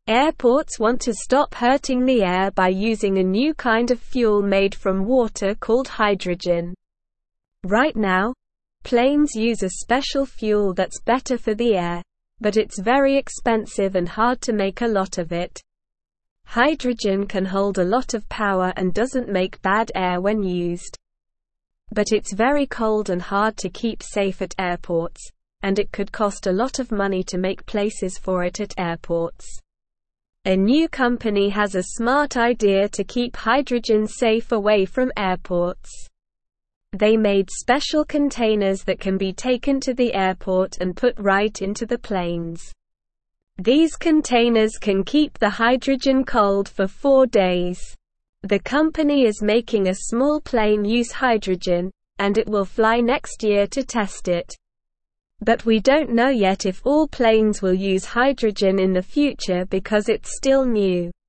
Airports want to stop hurting the air by using a new kind of fuel made from water called hydrogen. Right now, planes use a special fuel that's better for the air, but it's very expensive and hard to make a lot of it. Hydrogen can hold a lot of power and doesn't make bad air when used. But it's very cold and hard to keep safe at airports, and it could cost a lot of money to make places for it at airports. A new company has a smart idea to keep hydrogen safe away from airports. They made special containers that can be taken to the airport and put right into the planes. These containers can keep the hydrogen cold for 4 days. The company is making a small plane use hydrogen, and it will fly next year to test it. But we don't know yet if all planes will use hydrogen in the future because it's still new.